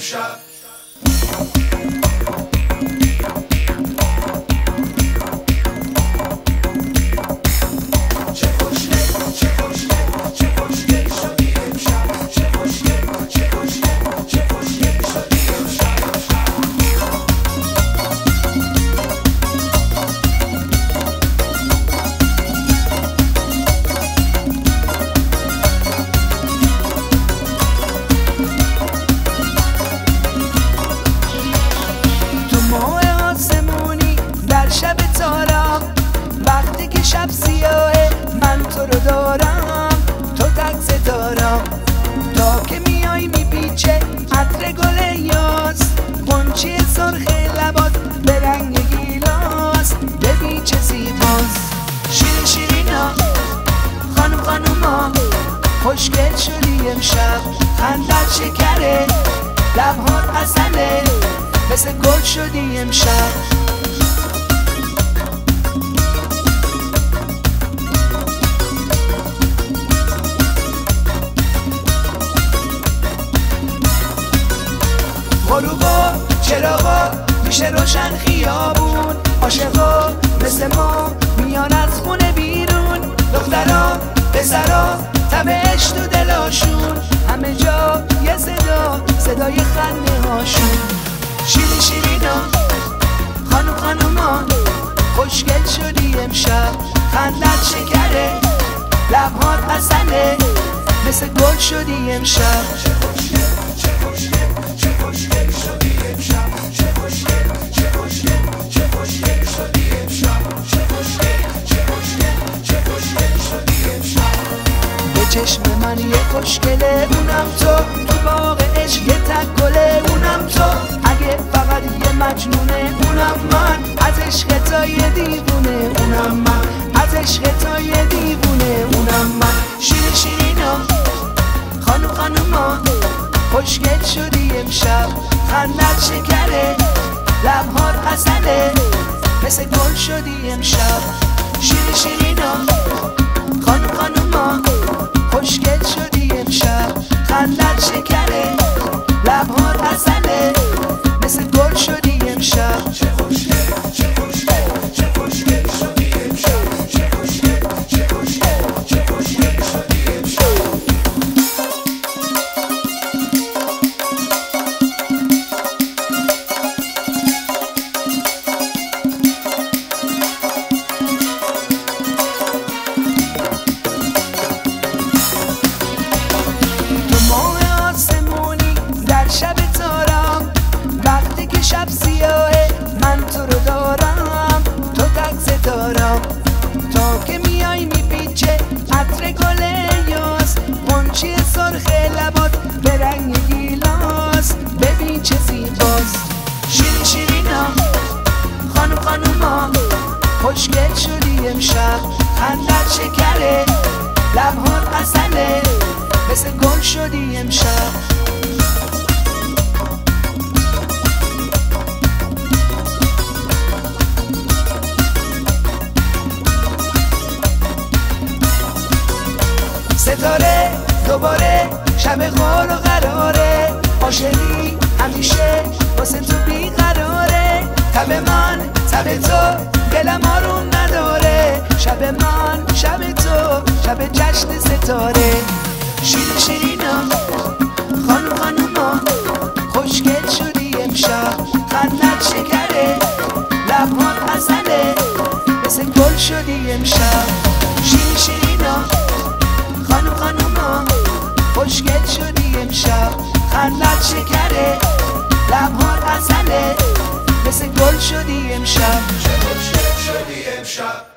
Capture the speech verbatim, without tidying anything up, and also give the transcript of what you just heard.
امشب. شب تارم وقتی که شب سیاهه من تو رو دارم، تو تک ستارم تا که میای میپیچه عطر گل یاس، غنچه سرخ لبات به رنگ گیلاس، ببین چه زیباست. شیرین شیرینا خانم خانوما خوشگل شدی امشب، خندت شکره لبهات عسله، مثل گل شدی امشب. غروبا چراغا میشه روشن خیابون، عاشقا مثل ما میان از خونه بیرون، دخترا پسرا تب عشق تو دلاشون، همه جا یه صدا صدای خنده هاشون. شیرین شیرینا خانم خانوما خوشگل شدی امشب، خندت شکره لبهات عسله، مثل گل شدی امشب. چشم من یه خوشگله اونم تو، تو باغ عشق یه تک گله اونم تو، اگه فقط یه مجنونه اونم من، از عشق تا یه دیوونه اونم من، از عشق تا یه دیوونه اونم من. شیرین شیرینا خانم خانوما خوشگل شدی امشب، خندت شکره لبهات عسله، مثل گل شدی امشب. شیرین شیرینا خانم خانوما خوشگل شدی امشب، خندت شکره لبهات عسله، مثل گل شدی امشب. چه خوشگل چه خوشگل چه خوشگل شدی امشب، چه خوشگل چه خوشگل چه خوشگل شدی امشب. شب تارم وقتی که شب سیاهه من تو رو دارم، تو تک ستارم تا که میای میپیچه عطر گل یاس، غنچه سرخ لبات به رنگ گیلاس، ببین چه زیباست. شیرین شیرینا خانم خانوما خوشگل شدی امشب، خندت شکره لبهات عسله، مثل گل شدی امشب. ستاره دوباره شب غار و قراره، عاشقی همیشه واسه تو بیقراره، تب من تب تو دلم آروم نداره، شب من شب تو شب جشن ستاره. شیرین شیرینا خانم خانوما خوشگل شدی امشب، خندت شکره لبهات عسله، مثل گل شدی امشب. شیرین شیرینا خانم خانوما خوشگل شدی امشب، خندت شکره لبهات عسله، مثل گل شدی امشب. چه خوشگل شدی امشب.